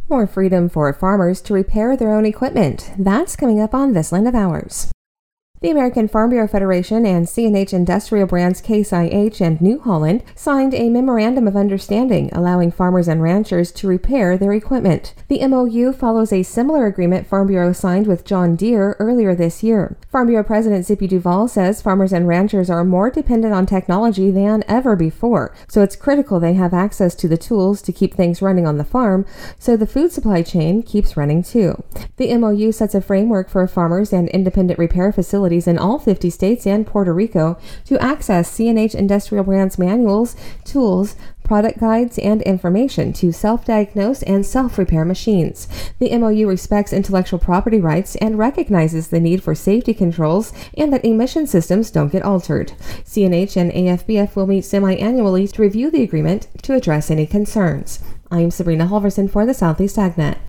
More freedom for farmers to repair their own equipment. That's coming up on This Land of Ours. The American Farm Bureau Federation and C&H Industrial Brands Case IH and New Holland signed a memorandum of understanding allowing farmers and ranchers to repair their equipment. The MOU follows a similar agreement Farm Bureau signed with John Deere earlier this year. Farm Bureau President Zippy Duvall says farmers and ranchers are more dependent on technology than ever before, so it's critical they have access to the tools to keep things running on the farm so the food supply chain keeps running too. The MOU sets a framework for farmers and independent repair facilities in all 50 states and Puerto Rico to access C&H Industrial Brands manuals, tools, product guides, and information to self-diagnose and self-repair machines. The MOU respects intellectual property rights and recognizes the need for safety controls and that emission systems don't get altered. C&H and AFBF will meet semi-annually to review the agreement to address any concerns. I'm Sabrina Halverson for the Southeast AgNet.